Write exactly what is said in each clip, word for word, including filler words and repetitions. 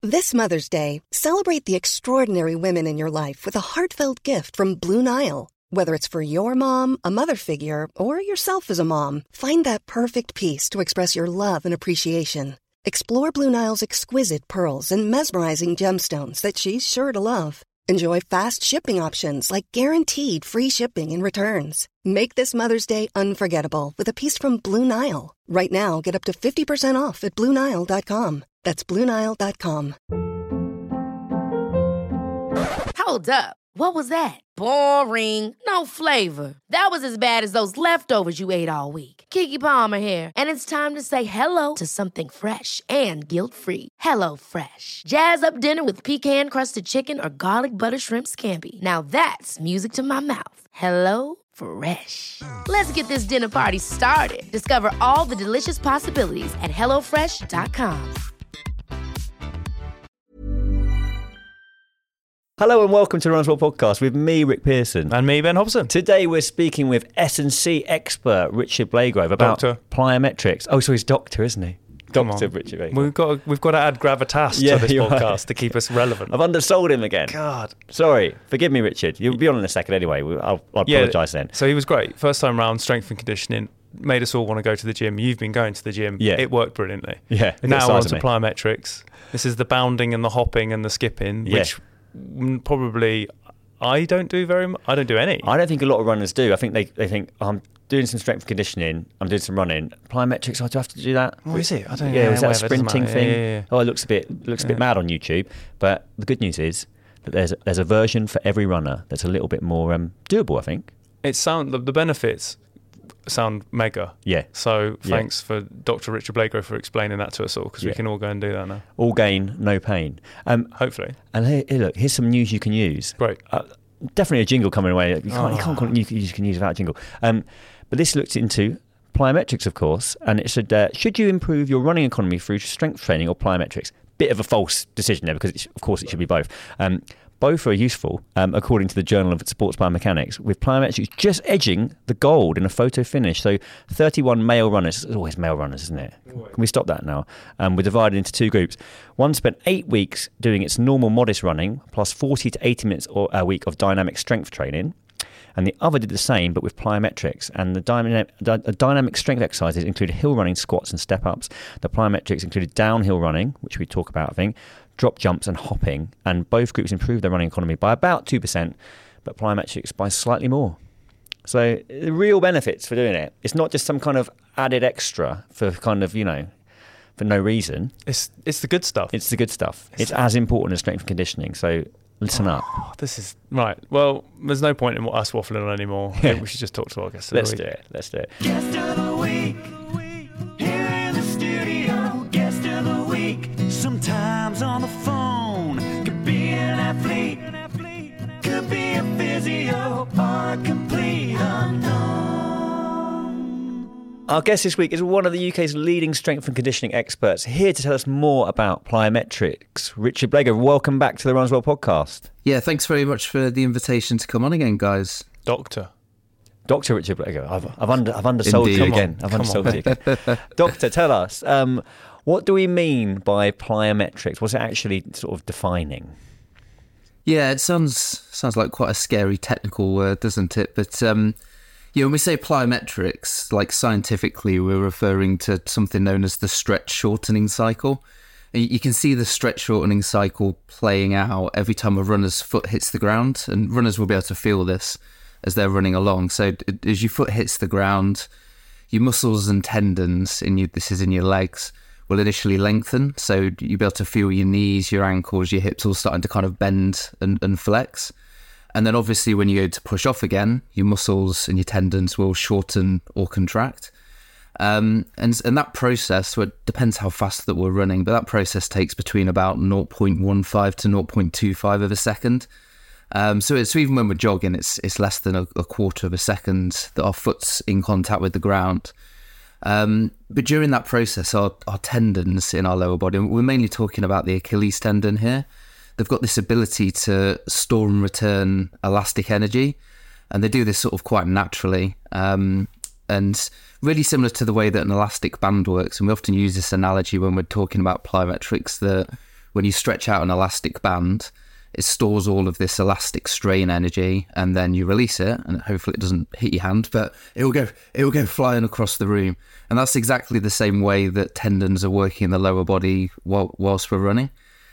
This Mother's Day, celebrate the extraordinary women in your life with a heartfelt gift from Blue Nile. Whether it's for your mom, a mother figure, or yourself as a mom, find that perfect piece to express your love and appreciation. Explore Blue Nile's exquisite pearls and mesmerizing gemstones that she's sure to love. Enjoy fast shipping options like guaranteed free shipping and returns. Make this Mother's Day unforgettable with a piece from Blue Nile. Right now, get up to fifty percent off at Blue Nile dot com. That's Blue Nile dot com. Hold up. What was that? Boring. No flavor. That was as bad as those leftovers you ate all week. Keke Palmer here, and it's time to say hello to something fresh and guilt-free. Hello Fresh. Jazz up dinner with pecan-crusted chicken or garlic butter shrimp scampi. Now that's music to my mouth. Hello Fresh. Let's get this dinner party started. Discover all the delicious possibilities at hello fresh dot com. Hello and welcome to the Runs Well podcast with me, Rick Pearson. And me, Ben Hobson. Today we're speaking with S and C expert Richard Blagrove about Doctor. plyometrics. Oh, so he's doctor, isn't he? Come Doctor on. Richard Blagrove. We've got, we've got to add gravitas Yeah, to this you're podcast right. to keep us relevant. I've undersold him again. God. Sorry. Forgive me, Richard. You'll be on in a second anyway. I'll, I'll Yeah, apologise then. So he was great. First time round, strength and conditioning. Made us all want to go to the gym. You've been going to the gym. Yeah. It worked brilliantly. Yeah. Look at the Now size on of to me. plyometrics. This is the bounding and the hopping and the skipping, Yeah. which mm, probably I don't do very much. I don't do any. I don't think a lot of runners do. I think they, they think, oh, I'm doing some strength and conditioning, I'm doing some running. Plyometrics, oh, do I have to do that? What is it? I don't know. Yeah, was that a whatever, doesn't sprinting matter. thing? Yeah, yeah, yeah. Oh, it looks a bit looks a bit Yeah. mad on YouTube. But the good news is that there's there's a version for every runner that's a little bit more um, doable, I think. It sound the, the benefits sound mega. Yeah. So Yeah. thanks for Doctor Richard Blagrove for explaining that to us all, because Yeah. we can all go and do that now. All gain, no pain. Um, Hopefully. and here, here, look, here's some news you can use. Great. Uh, definitely a jingle coming away. You can't, you Oh. can't call it news you can use without a jingle. Um, but this looks into plyometrics, of course, and it said, uh, should you improve your running economy through strength training or plyometrics? Bit of a false decision there, because it's, of course it should be both. Um, both are useful, um, according to the Journal of Sports Biomechanics, with plyometrics just edging the gold in a photo finish. So thirty-one male runners, it's always male runners, isn't it? Can we stop that now? Um, we're divided into two groups. One spent eight weeks doing its normal modest running, plus forty to eighty minutes or a week of dynamic strength training. And the other did the same, but with plyometrics. And the dynamic, the dynamic strength exercises included hill running, squats and step-ups. The plyometrics included downhill running, which we talk about, I think, drop jumps and hopping. And both groups improved their running economy by about two percent, but plyometrics by slightly more. So the real benefits for doing it. It's not just some kind of added extra for kind of, you know, for no reason. It's it's the good stuff. It's the good stuff. It's, It's as important as strength and conditioning. So listen up. Oh, this is right. Well, there's no point in us waffling on anymore. I think we should just talk to our guest. of the Let's week. do it. Let's do it. Guest of the week, here in the studio. Guest of the week, sometimes on the phone. Could be an athlete, could be a physio, or a complete unknown. Our guest this week is one of the U K's leading strength and conditioning experts, here to tell us more about plyometrics. Richard Blagrove, welcome back to the Runs Well podcast. Yeah, thanks very much for the invitation to come on again, guys. Doctor. Doctor Richard Blagrove, I've, I've, under, I've undersold Indeed. you Come on, again. I've come undersold on. you again. Doctor, tell us, um, what do we mean by plyometrics? What's it actually sort of defining? Yeah, it sounds sounds like quite a scary technical word, doesn't it? But um, yeah, when we say plyometrics, like scientifically, we're referring to something known as the stretch shortening cycle. And you can see the stretch shortening cycle playing out every time a runner's foot hits the ground, and runners will be able to feel this as they're running along. So as your foot hits the ground, your muscles and tendons in your, this is in your legs, will initially lengthen. So you'll be able to feel your knees, your ankles, your hips all starting to kind of bend and, and flex. And then obviously when you go to push off again, your muscles and your tendons will shorten or contract. Um, and and that process, well, it depends how fast that we're running, but that process takes between about zero point one five to zero point two five of a second. Um, so, it's, so even when we're jogging, it's it's less than a, a quarter of a second that our foot's in contact with the ground. Um, but during that process, our, our tendons in our lower body, we're mainly talking about the Achilles tendon here, they've got this ability to store and return elastic energy, and they do this sort of quite naturally. Um, and really similar to the way that an elastic band works, and we often use this analogy when we're talking about plyometrics, that when you stretch out an elastic band, it stores all of this elastic strain energy, and then you release it, and hopefully it doesn't hit your hand, but it will go it will go flying across the room. And that's exactly the same way that tendons are working in the lower body while, whilst we're running.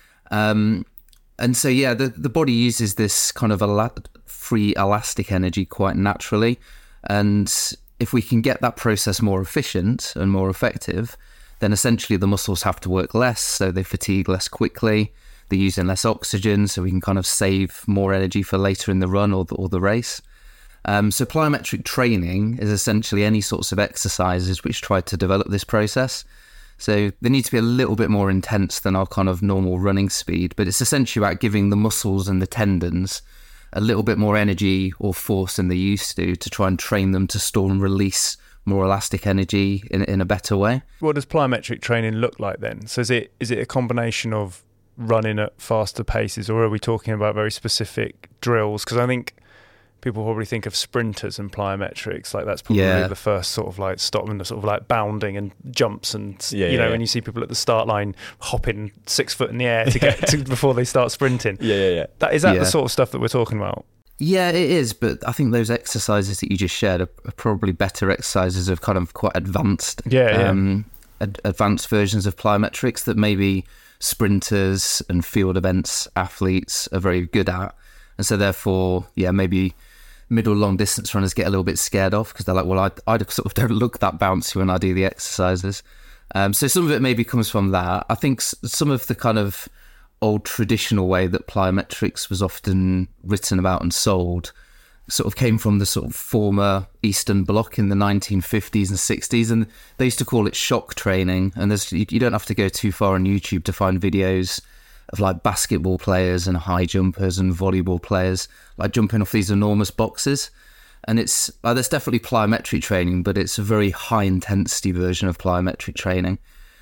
Um, and so, yeah, the, the body uses this kind of ela- free elastic energy quite naturally. And if we can get that process more efficient and more effective, then essentially the muscles have to work less, so they fatigue less quickly. They're using less oxygen, so we can kind of save more energy for later in the run or the, or the race. Um, so plyometric training is essentially any sorts of exercises which try to develop this process. So they need to be a little bit more intense than our kind of normal running speed, but it's essentially about giving the muscles and the tendons a little bit more energy or force than they used to, to try and train them to store and release more elastic energy in, in a better way. What does plyometric training look like then? So is it is it a combination of running at faster paces, or are we talking about very specific drills? Because I think people probably think of sprinters and plyometrics, like that's probably yeah. the first sort of like stop and the sort of like bounding and jumps and yeah, you know yeah, when yeah. you see people at the start line hopping six foot in the air to get to before they start sprinting. Yeah, yeah, yeah. That, is that yeah. the sort of stuff that we're talking about? Yeah, it is, but I think those exercises that you just shared are, are probably better exercises of kind of quite advanced, yeah, yeah. Um, ad- advanced versions of plyometrics that maybe sprinters and field events athletes are very good at. And so therefore, yeah, maybe middle long distance runners get a little bit scared off because they're like, well, I, I sort of don't look that bouncy when I do the exercises. Um, so some of it maybe comes from that. I think s- some of the kind of old traditional way that plyometrics was often written about and sold sort of came from the sort of former Eastern Bloc in the nineteen fifties and sixties, and they used to call it shock training. And there's you, you don't have to go too far on YouTube to find videos of like basketball players and high jumpers and volleyball players like jumping off these enormous boxes. And it's uh, there's definitely plyometric training, but it's a very high intensity version of plyometric training.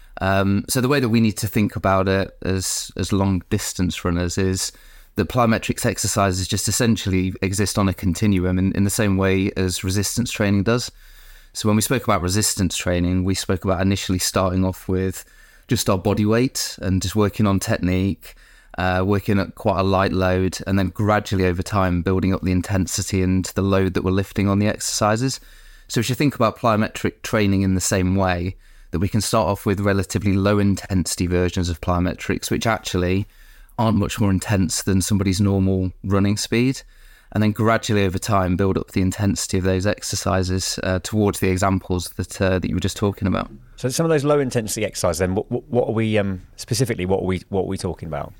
Um, so the way that we need to think about it as as long distance runners is that plyometrics exercises just essentially exist on a continuum in, in the same way as resistance training does. So when we spoke about resistance training, we spoke about initially starting off with just our body weight and just working on technique, uh, working at quite a light load, and then gradually over time building up the intensity and the load that we're lifting on the exercises. So if you think about plyometric training in the same way, that we can start off with relatively low intensity versions of plyometrics, which actually aren't much more intense than somebody's normal running speed, and then gradually over time build up the intensity of those exercises uh, towards the examples that uh, that you were just talking about. So some of those low intensity exercises, then, what, what are we um, specifically? What are we what are we talking about?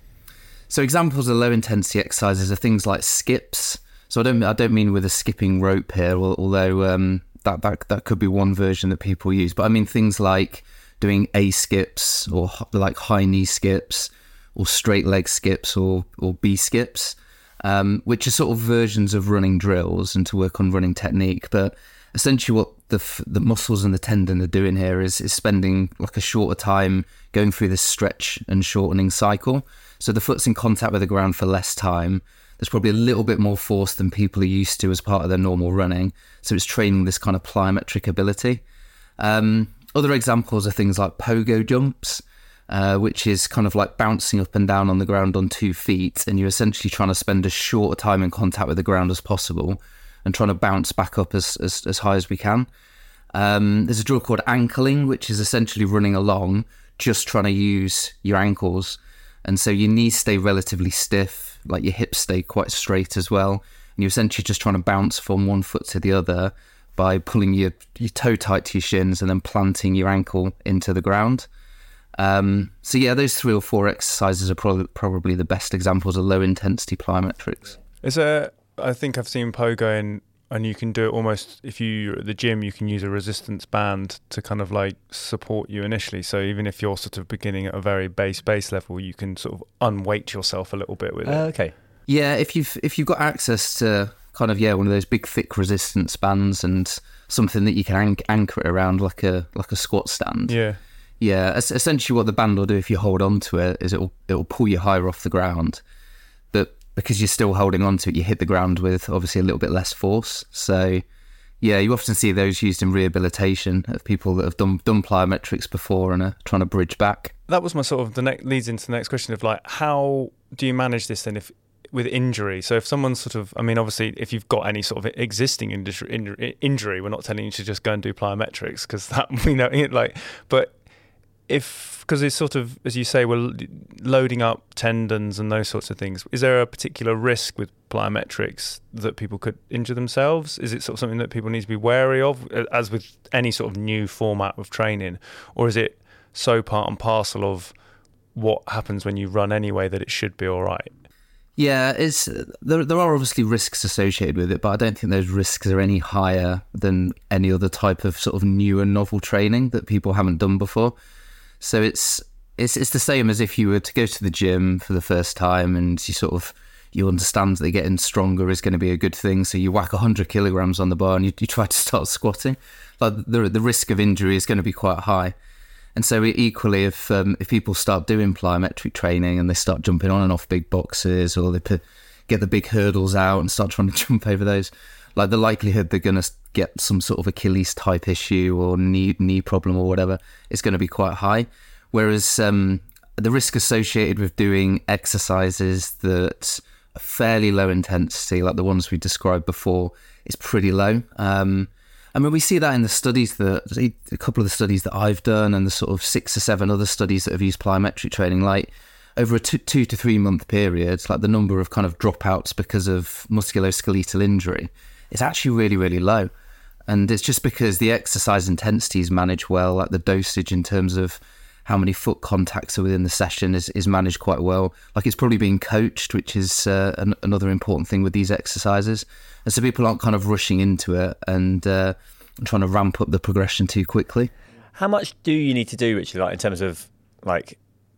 So examples of low intensity exercises are things like skips. So I don't I don't mean with a skipping rope here, although um, that that that could be one version that people use. But I mean things like doing A skips or like high knee skips, or straight leg skips, or or B skips, um, which are sort of versions of running drills and to work on running technique. But essentially what the f- the muscles and the tendon are doing here is, is spending like a shorter time going through this stretch and shortening cycle. So the foot's in contact with the ground for less time. There's probably a little bit more force than people are used to as part of their normal running. So it's training this kind of plyometric ability. Um, other examples are things like pogo jumps, Uh, which is kind of like bouncing up and down on the ground on two feet, and you're essentially trying to spend as short a time in contact with the ground as possible and trying to bounce back up as as, as high as we can. Um, there's a drill called ankling, which is essentially running along, just trying to use your ankles. And so your knees stay relatively stiff, like your hips stay quite straight as well. And you're essentially just trying to bounce from one foot to the other by pulling your, your toe tight to your shins and then planting your ankle into the ground. Um, so yeah, those three or four exercises are probably probably the best examples of low intensity plyometrics. Is there? I think I've seen pogo in, and you can do it almost if you're at the gym. You can use a resistance band to kind of like support you initially. So even if you're sort of beginning at a very base base level, you can sort of unweight yourself a little bit with it. Uh, okay. Yeah, if you've if you've got access to kind of yeah one of those big thick resistance bands and something that you can anch- anchor it around like a like a squat stand. Yeah. Yeah, essentially what the band will do if you hold on to it is it'll it'll pull you higher off the ground, but because you're still holding on to it, you hit the ground with obviously a little bit less force. So yeah, you often see those used in rehabilitation of people that have done done plyometrics before and are trying to bridge back. that was my sort of the next leads into the next question of like, how do you manage this then if with injury? So if someone's sort of, I mean, obviously, if you've got any sort of existing industry, injury, injury, we're not telling you to just go and do plyometrics because that we know it like, but if because it's sort of, as you say, we're loading up tendons and those sorts of things. Is there a particular risk with plyometrics that people could injure themselves? Is it sort of something that people need to be wary of, as with any sort of new format of training, or is it so part and parcel of what happens when you run anyway that it should be all right? Yeah, it's there. There are obviously risks associated with it, but I don't think those risks are any higher than any other type of sort of new and novel training that people haven't done before. So it's it's it's the same as if you were to go to the gym for the first time and you sort of you understand that getting stronger is going to be a good thing. So you whack one hundred kilograms on the bar and you, you try to start squatting. Like the the risk of injury is going to be quite high. And so equally, if um, if people start doing plyometric training and they start jumping on and off big boxes, or they put, get the big hurdles out and start trying to jump over those, like the likelihood they're going to get some sort of Achilles type issue or knee knee problem or whatever is going to be quite high. Whereas um, the risk associated with doing exercises that are fairly low intensity, like the ones we described before, is pretty low. Um, I mean, we see that in the studies that a couple of the studies that I've done and the sort of six or seven other studies that have used plyometric training, like over a two, two to three month period, like the number of kind of dropouts because of musculoskeletal injury is actually really, really low. And it's just because the exercise intensity is managed well, like the dosage in terms of how many foot contacts are within the session is, is managed quite well. Like it's probably being coached, which is uh, an, another important thing with these exercises. And so people aren't kind of rushing into it and uh, trying to ramp up the progression too quickly. How much do you need to do, Richard, like in terms of like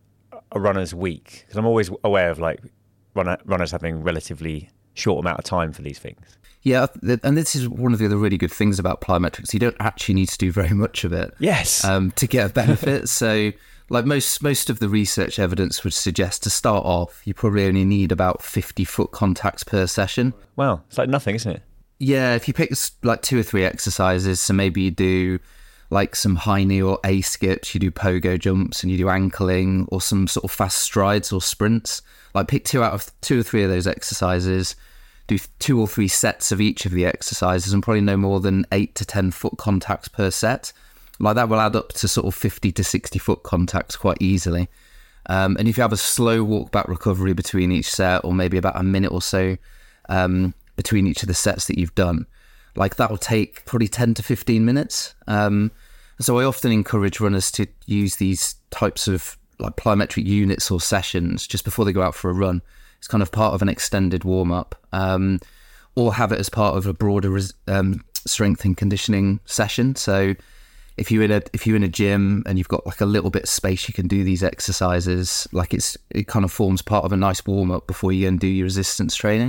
a runner's week? Because I'm always aware of like runner, runners having relatively short amount of time for these things. Yeah, and this is one of the other really good things about plyometrics. You don't actually need to do very much of it. Yes. Um, to get a benefit. So, like most most of the research evidence would suggest, to start off, you probably only need about fifty foot contacts per session. Wow, it's like nothing, isn't it? Yeah, if you pick like two or three exercises, so maybe you do like some high knee or A skips, you do pogo jumps, and you do ankling, or some sort of fast strides or sprints. Like pick two out of two or three of those exercises. Do two or three sets of each of the exercises and probably no more than eight to ten foot contacts per set. Like that will add up to sort of fifty to sixty foot contacts quite easily. Um, and if you have a slow walk back recovery between each set, or maybe about a minute or so um, between each of the sets that you've done, like that will take probably ten to fifteen minutes. Um, so I often encourage runners to use these types of like plyometric units or sessions just before they go out for a run. It's kind of part of an extended warm-up, um, or have it as part of a broader res- um, strength and conditioning session. So if you're in a if you're in a gym and you've got like a little bit of space, you can do these exercises. Like it's it kind of forms part of a nice warm-up before you go and do your resistance training.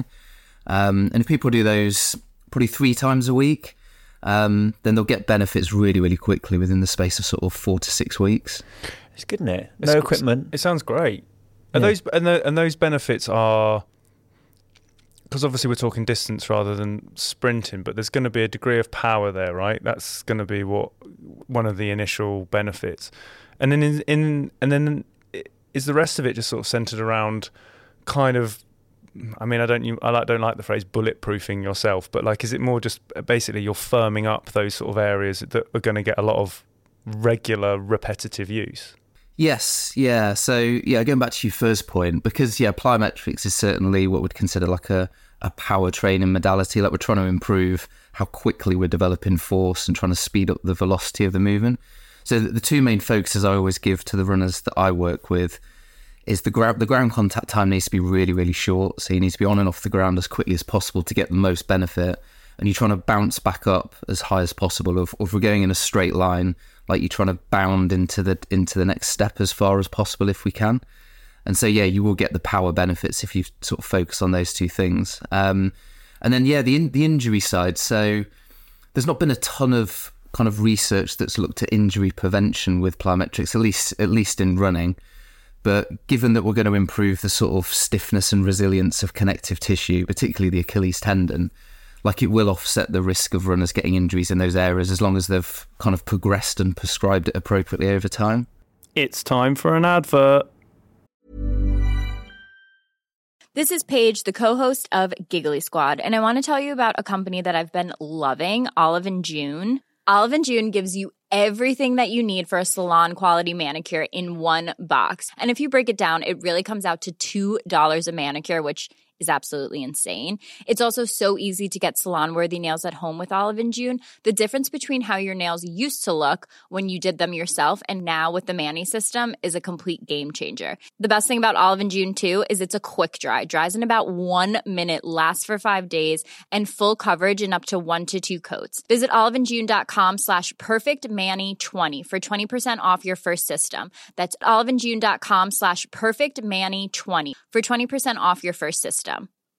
Um, and if people do those probably three times a week, um, then they'll get benefits really, really quickly within the space of sort of four to six weeks. It's good, isn't it? It's, No equipment. It sounds great. And Yeah. those and, the, and those benefits are, because obviously we're talking distance rather than sprinting, but there's going to be a degree of power there, right? That's going to be what one of the initial benefits. And then in, in and then is the rest of it just sort of centered around kind of, I mean, I don't you I like don't like the phrase bulletproofing yourself, but like, is it more just basically you're firming up those sort of areas that are going to get a lot of regular repetitive use? Yes, yeah. So, yeah, going back to your first point, because, yeah, plyometrics is certainly what we'd consider like a, a power training modality. Like we're trying to improve how quickly we're developing force and trying to speed up the velocity of the movement. So the two main focuses I always give to the runners that I work with is the ground, the ground contact time needs to be really, really short. So you need to be on and off the ground as quickly as possible to get the most benefit. And you're trying to bounce back up as high as possible. If, if we're going in a straight line, like you're trying to bound into the into the next step as far as possible if we can. And so, yeah, you will get the power benefits if you sort of focus on those two things. Um, and then, yeah, the the injury side. So there's not been a ton of kind of research that's looked at injury prevention with plyometrics, at least at least in running. But given that we're going to improve the sort of stiffness and resilience of connective tissue, particularly the Achilles tendon, like it will offset the risk of runners getting injuries in those areas as long as they've kind of progressed and prescribed it appropriately over time. It's time for an advert. This is Paige, the co-host of Giggly Squad, and I want to tell you about a company that I've been loving, Olive and June. Olive and June gives you everything that you need for a salon-quality manicure in one box. And if you break it down, it really comes out to two dollars a manicure, which is absolutely insane. It's also so easy to get salon-worthy nails at home with Olive and June. The difference between how your nails used to look when you did them yourself and now with the Mani system is a complete game changer. The best thing about Olive and June, too, is it's a quick dry. Dries in about one minute, lasts for five days, and full coverage in up to one to two coats. Visit oliveandjune.com slash perfectmani20 for twenty percent off your first system. That's oliveandjune.com slash perfectmani20 for twenty percent off your first system.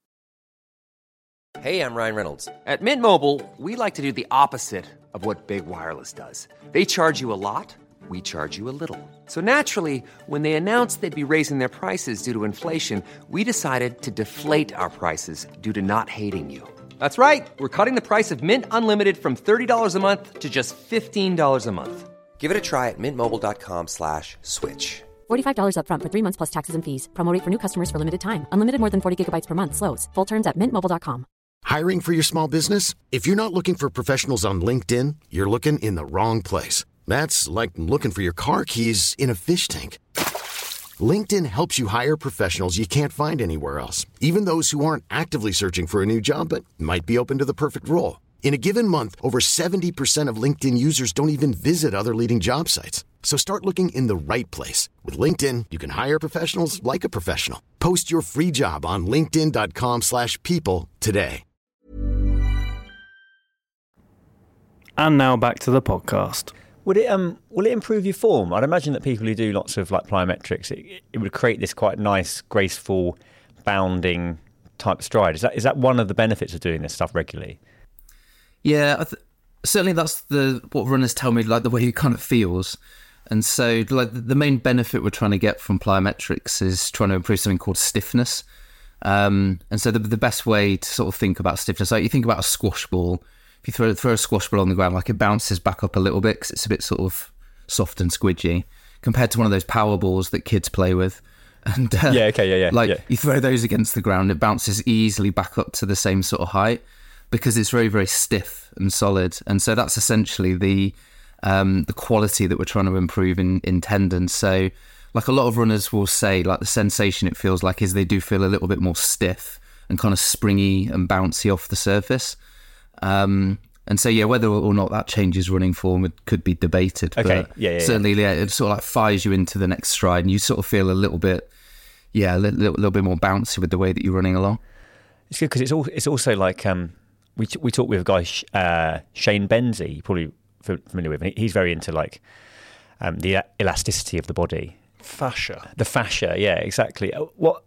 Hey, I'm Ryan Reynolds. At Mint Mobile, we like to do the opposite of what Big Wireless does. They charge you a lot, we charge you a little. So naturally, when they announced they'd be raising their prices due to inflation, we decided to deflate our prices due to not hating you. That's right. We're cutting the price of Mint Unlimited from thirty dollars a month to just fifteen dollars a month. Give it a try at mintmobile.com slash switch. forty-five dollars up front for three months plus taxes and fees. Promo rate for new customers for limited time. Unlimited more than forty gigabytes per month. Slows full terms at mint mobile dot com. Hiring for your small business? If you're not looking for professionals on LinkedIn, you're looking in the wrong place. That's like looking for your car keys in a fish tank. LinkedIn helps you hire professionals you can't find anywhere else, even those who aren't actively searching for a new job but might be open to the perfect role. In a given month, over seventy percent of LinkedIn users don't even visit other leading job sites. So start looking in the right place. With LinkedIn, you can hire professionals like a professional. Post your free job on linkedin.com slash people today. And now back to the podcast. Would it um will it improve your form? I'd imagine that people who do lots of like plyometrics, it, it would create this quite nice, graceful, bounding type stride. Is that is that one of the benefits of doing this stuff regularly? Yeah, I th- certainly that's the what runners tell me, like the way it kind of feels. And so like the main benefit we're trying to get from plyometrics is trying to improve something called stiffness. Um, and so the, the best way to sort of think about stiffness, like you think about a squash ball. If you throw, throw a squash ball on the ground, like it bounces back up a little bit because it's a bit sort of soft and squidgy compared to one of those power balls that kids play with. And uh, yeah, okay, yeah, yeah. Like yeah. you throw those against the ground, it bounces easily back up to the same sort of height because it's very, very stiff and solid. And so that's essentially the um, the quality that we're trying to improve in, in tendons. So like a lot of runners will say, like the sensation it feels like is they do feel a little bit more stiff and kind of springy and bouncy off the surface. Um, and so, yeah, whether or not that changes running form it could be debated. Okay. But yeah, yeah, certainly, yeah. yeah, it sort of like fires you into the next stride and you sort of feel a little bit, yeah, a little, little bit more bouncy with the way that you're running along. It's good because it's all, it's also like, um, we t- we talked with a guy, uh, Shane Benzie, you're probably familiar with him. He's very into like um, the elasticity of the body. Fascia. The fascia, yeah, exactly. What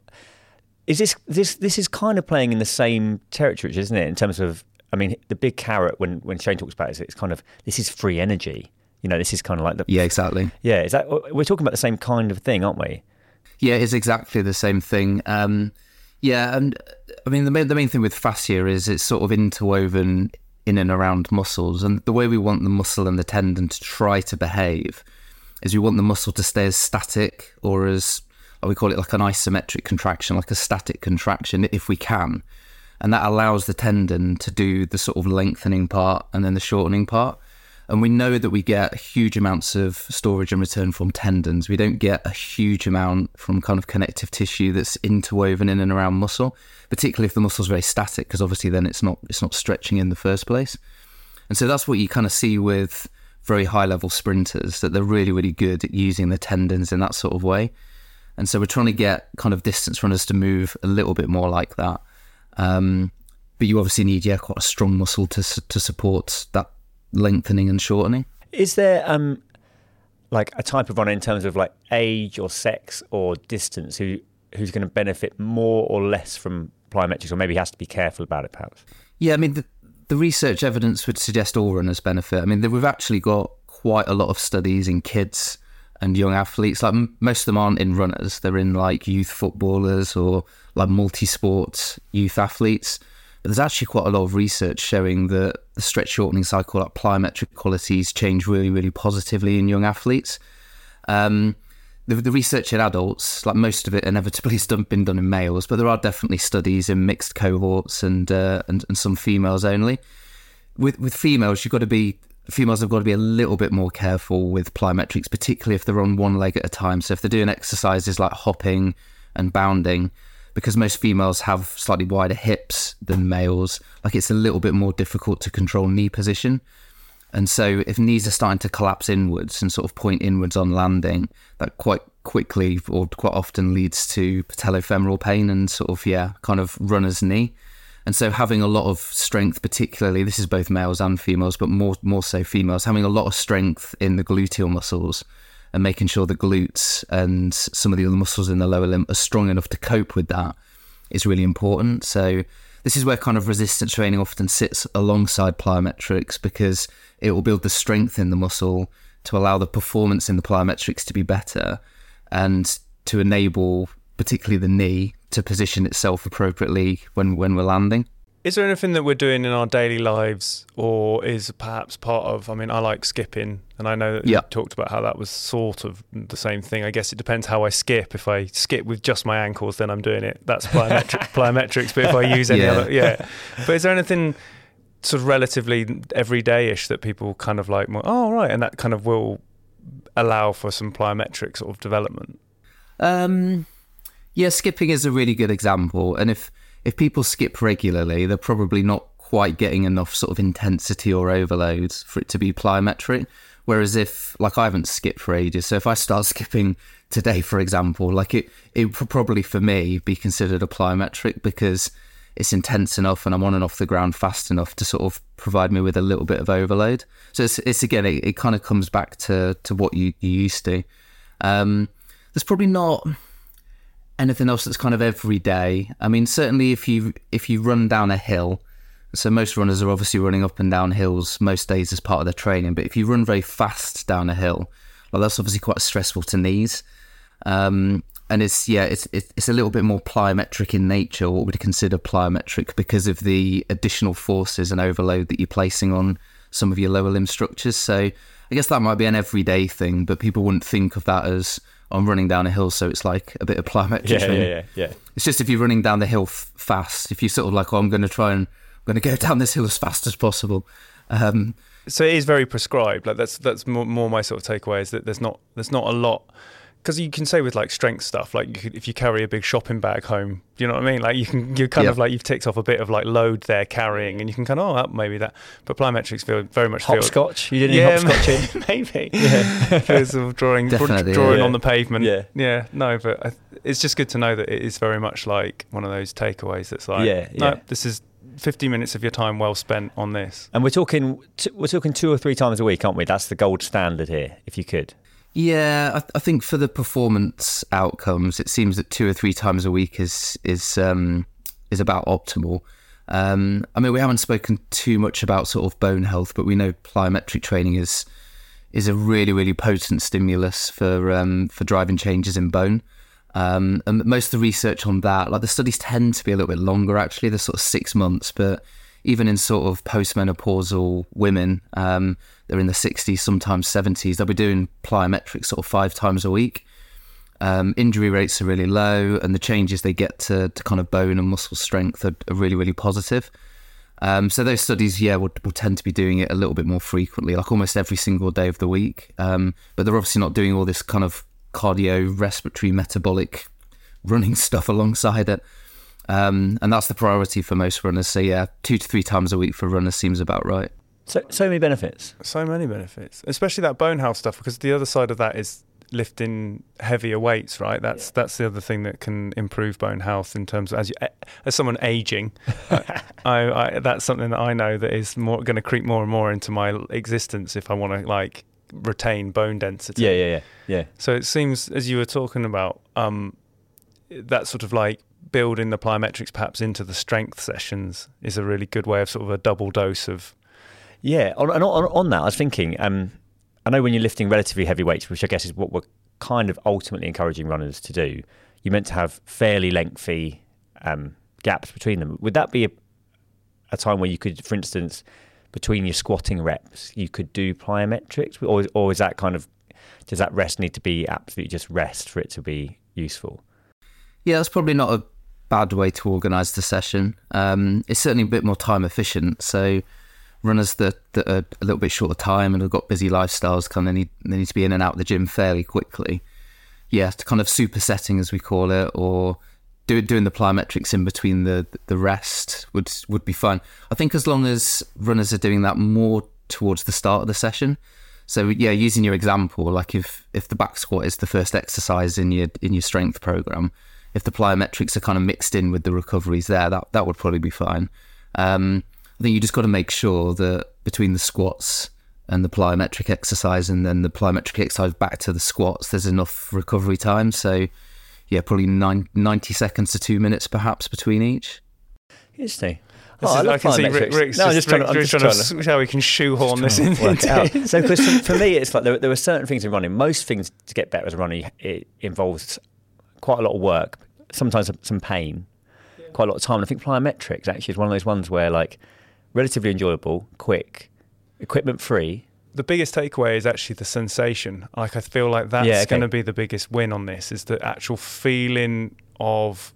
is this? This this is kind of playing in the same territory, isn't it? In terms of, I mean, the big carrot when, when Shane talks about it, it's kind of, this is free energy. You know, this is kind of like the... Yeah, exactly. Yeah, is that, we're talking about the same kind of thing, aren't we? Yeah, it's exactly the same thing. Um, yeah, and I mean, the main, the main thing with fascia is it's sort of interwoven in and around muscles. And the way we want the muscle and the tendon to try to behave is we want the muscle to stay as static or as, we call it like an isometric contraction, like a static contraction, if we can. And that allows the tendon to do the sort of lengthening part and then the shortening part. And we know that we get huge amounts of storage and return from tendons. We don't get a huge amount from kind of connective tissue that's interwoven in and around muscle, particularly if the muscle's very static, because obviously then it's not it's not stretching in the first place. And so that's what you kind of see with very high-level sprinters, that they're really, really good at using the tendons in that sort of way. And so we're trying to get kind of distance runners to move a little bit more like that. Um, but you obviously need, yeah, quite a strong muscle to to support that lengthening and shortening. Is there um like a type of runner in terms of like age or sex or distance who who's going to benefit more or less from plyometrics, or maybe has to be careful about it perhaps? Yeah, I mean, the, the research evidence would suggest all runners benefit. I mean, we've actually got quite a lot of studies in kids and young athletes. Like most of them aren't in runners, they're in like youth footballers or like multi-sport youth athletes. But there's actually quite a lot of research showing that the stretch shortening cycle, like plyometric qualities, change really, really positively in young athletes. Um, the, the research in adults, like most of it, inevitably has done, been done in males, but there are definitely studies in mixed cohorts and uh, and, and some females only. With with females, you've got to be females have got to be a little bit more careful with plyometrics, particularly if they're on one leg at a time. So if they're doing exercises like hopping and bounding, because most females have slightly wider hips than males, like it's a little bit more difficult to control knee position. And so if knees are starting to collapse inwards and sort of point inwards on landing, that quite quickly or quite often leads to patellofemoral pain and sort of, yeah, kind of runner's knee. And so having a lot of strength, particularly, this is both males and females, but more more so females, having a lot of strength in the gluteal muscles and making sure the glutes and some of the other muscles in the lower limb are strong enough to cope with that is really important. So this is where kind of resistance training often sits alongside plyometrics, because it will build the strength in the muscle to allow the performance in the plyometrics to be better and to enable particularly the knee to position itself appropriately when, when we're landing. Is there anything that we're doing in our daily lives, or is perhaps part of, I mean, I like skipping, and I know that yeah. you talked about how that was sort of the same thing. I guess it depends how I skip. If I skip with just my ankles, then I'm doing it. That's plyometric, plyometrics. But if I use any yeah. other, yeah. But is there anything sort of relatively everyday-ish that people kind of like, oh, right, and that kind of will allow for some plyometric sort of development? Um, yeah, skipping is a really good example. And if If people skip regularly, they're probably not quite getting enough sort of intensity or overload for it to be plyometric. Whereas if, like, I haven't skipped for ages, so if I start skipping today, for example, like it, it would probably for me be considered a plyometric because it's intense enough and I'm on and off the ground fast enough to sort of provide me with a little bit of overload. So it's, it's again, it, it kind of comes back to, to what you, you used to. Um, there's probably not anything else that's kind of every day. I mean, certainly if you if you run down a hill, so most runners are obviously running up and down hills most days as part of their training, but if you run very fast down a hill, well, that's obviously quite stressful to knees. Um, and it's, yeah, it's it's a little bit more plyometric in nature, what we'd consider plyometric, because of the additional forces and overload that you're placing on some of your lower limb structures. So I guess that might be an everyday thing, but people wouldn't think of that as I'm running down a hill, so it's like a bit of plyometric yeah, training. Yeah, yeah, yeah. It's just if you're running down the hill f- fast, if you sort of like, oh, I'm going to try and I'm going to go down this hill as fast as possible. Um, so it is very prescribed. Like that's that's more, more my sort of takeaway is that there's not there's not a lot. Because you can say with like strength stuff, like you could, if you carry a big shopping bag home, you know what I mean? Like you can, you kind yeah. of like you've ticked off a bit of like load there carrying, and you can kind of, oh, maybe that. But plyometrics feel very much hopscotch. Feel, you didn't yeah, hopscotch in, maybe. Yeah, feels of drawing, Definitely, drawing yeah. on the pavement. Yeah, yeah. No, but I, it's just good to know that it is very much like one of those takeaways. That's like, yeah, no, yeah. this is fifty minutes of your time well spent on this. And we're talking, t- we're talking two or three times a week, aren't we? That's the gold standard here. If you could. Yeah, I, th- I think for the performance outcomes, it seems that two or three times a week is is um, is about optimal. Um, I mean, we haven't spoken too much about sort of bone health, but we know plyometric training is is a really really potent stimulus for um, for driving changes in bone. Um, and most of the research on that, like the studies tend to be a little bit longer. Actually, they're sort of six months, but even in sort of postmenopausal women, um, they're in the sixties, sometimes seventies, they'll be doing plyometrics sort of five times a week. Um, injury rates are really low, and the changes they get to, to kind of bone and muscle strength are, are really, really positive. Um, so those studies, yeah, will, will tend to be doing it a little bit more frequently, like almost every single day of the week. Um, but they're obviously not doing all this kind of cardio, respiratory, metabolic running stuff alongside it. Um, and that's the priority for most runners. So yeah, two to three times a week for runners seems about right. So, so many benefits. So many benefits, especially that bone health stuff, because the other side of that is lifting heavier weights, right? That's yeah. that's the other thing that can improve bone health in terms of, as you, as someone aging, I, I, that's something that I know that is more going to creep more and more into my existence if I want to like retain bone density. Yeah, yeah, yeah, yeah. So it seems, as you were talking about, um, that sort of like building the plyometrics perhaps into the strength sessions is a really good way of sort of a double dose of. Yeah, on, on, on that, I was thinking, um, I know when you're lifting relatively heavy weights, which I guess is what we're kind of ultimately encouraging runners to do, you're meant to have fairly lengthy um, gaps between them. Would that be a, a time where you could, for instance, between your squatting reps, you could do plyometrics, or, or is that kind of does that rest need to be absolutely just rest for it to be useful? Yeah, that's probably not a bad way to organise the session. Um, it's certainly a bit more time efficient. So runners that, that are a little bit short of time and have got busy lifestyles kind of need they need to be in and out of the gym fairly quickly. Yeah, kind of supersetting as we call it, or do, doing the plyometrics in between the the rest would would be fine. I think as long as runners are doing that more towards the start of the session. So yeah, using your example, like if if the back squat is the first exercise in your in your strength program, if the plyometrics are kind of mixed in with the recoveries there, that that would probably be fine. Um, I think you just got to make sure that between the squats and the plyometric exercise and then the plyometric exercise back to the squats, there's enough recovery time. So yeah, probably nine, ninety seconds to two minutes perhaps between each. Interesting. This Oh, is, I, I love can see plyometrics. Rick, Rick's no, I'm just, just trying, Rick, to- I'm Rick's just trying trying to to s- how we can shoehorn this in. work it out. So, because for me, it's like there, there were certain things in running. Most things to get better as a runner, it involves quite a lot of work, sometimes some pain, quite a lot of time. And I think plyometrics actually is one of those ones where, like, relatively enjoyable, quick, equipment free. The biggest takeaway is actually the sensation. Like, I feel like that's Yeah, okay. going to be the biggest win on this, is the actual feeling of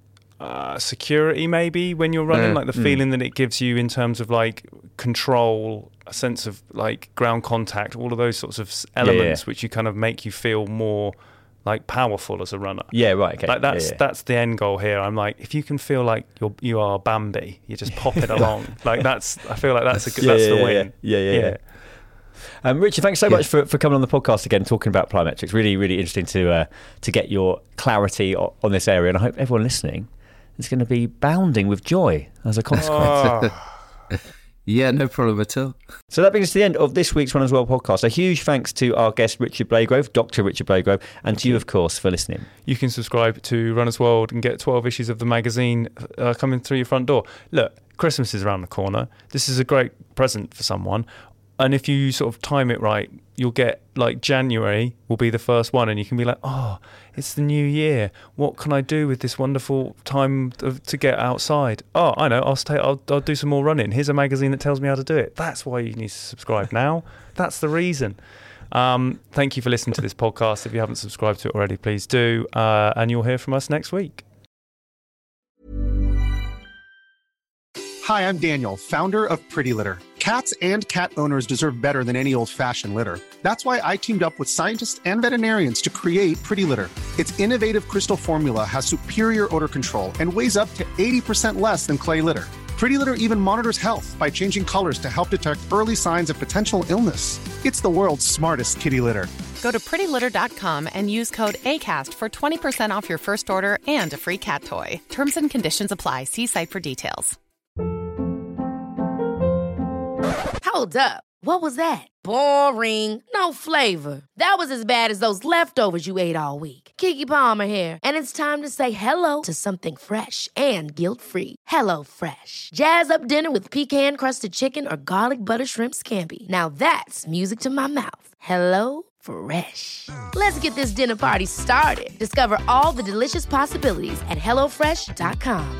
uh, security, maybe, when you're running, Mm. like the Mm. feeling that it gives you in terms of like control, a sense of like ground contact, all of those sorts of s- elements, yeah. which you kind of make you feel more like powerful as a runner. Yeah, right. Okay. Like that's yeah, yeah. that's the end goal here. I'm like, if you can feel like you're you are Bambi, you just pop it along. Like that's, I feel like that's a good, Yeah, that's yeah, the yeah, win. yeah, yeah, yeah. Um, Richard, thanks so Yeah. much for, for coming on the podcast again, talking about plyometrics. Really, really interesting to uh, to get your clarity on, on this area, and I hope everyone listening is going to be bounding with joy as a consequence. Oh. Yeah, no problem at all. So that brings us to the end of this week's Runners World podcast. A huge thanks to our guest, Richard Blagrove, Doctor Richard Blagrove, and to you, of course, for listening. You can subscribe to Runners World and get twelve issues of the magazine uh, coming through your front door. Look, Christmas is around the corner. This is a great present for someone. And if you sort of time it right, you'll get like January will be the first one, and you can be like, oh, it's the new year. What can I do with this wonderful time of, to get outside? Oh, I know. I'll stay. I'll, I'll do some more running. Here's a magazine that tells me how to do it. That's why you need to subscribe now. That's the reason. Um, thank you for listening to this podcast. If you haven't subscribed to it already, please do. Uh, and you'll hear from us next week. Hi, I'm Daniel, founder of Pretty Litter. Cats and cat owners deserve better than any old-fashioned litter. That's why I teamed up with scientists and veterinarians to create Pretty Litter. Its innovative crystal formula has superior odor control and weighs up to eighty percent less than clay litter. Pretty Litter even monitors health by changing colors to help detect early signs of potential illness. It's the world's smartest kitty litter. Go to pretty litter dot com and use code ACAST for twenty percent off your first order and a free cat toy. Terms and conditions apply. See site for details. Hold up. What was that? Boring. No flavor. That was as bad as those leftovers you ate all week. Keke Palmer here, and it's time to say hello to something fresh and guilt-free. Hello Fresh. Jazz up dinner with pecan-crusted chicken or garlic butter shrimp scampi. Now that's music to my mouth. Hello Fresh. Let's get this dinner party started. Discover all the delicious possibilities at hello fresh dot com.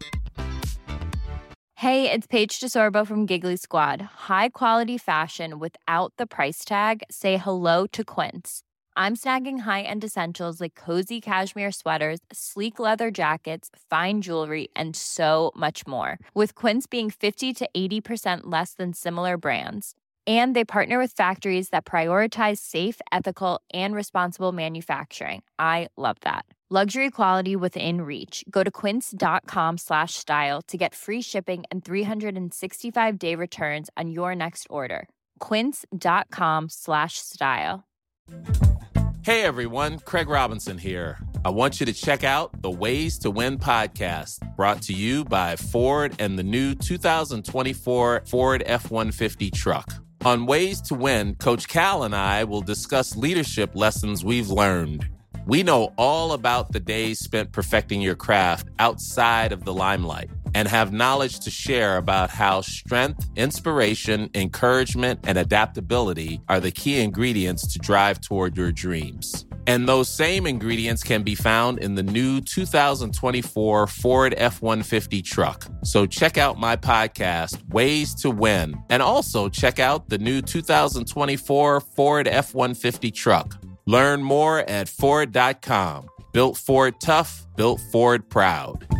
Hey, it's Paige DeSorbo from Giggly Squad. High quality fashion without the price tag. Say hello to Quince. I'm snagging high-end essentials like cozy cashmere sweaters, sleek leather jackets, fine jewelry, and so much more. With Quince being fifty to eighty percent less than similar brands. And they partner with factories that prioritize safe, ethical, and responsible manufacturing. I love that. Luxury quality within reach. Go to quince.com slash style to get free shipping and three sixty-five day returns on your next order. Quince.com slash style. Hey everyone, Craig Robinson here. I want you to check out the Ways to Win podcast, brought to you by Ford and the new two thousand twenty-four Ford F one fifty truck. On Ways to Win, Coach Cal and I will discuss leadership lessons we've learned. We know all about the days spent perfecting your craft outside of the limelight and have knowledge to share about how strength, inspiration, encouragement, and adaptability are the key ingredients to drive toward your dreams. And those same ingredients can be found in the new two thousand twenty-four Ford F one fifty truck. So check out my podcast, Ways to Win, and also check out the new two thousand twenty-four Ford F one fifty truck. Learn more at Ford dot com. Built Ford tough, built Ford proud.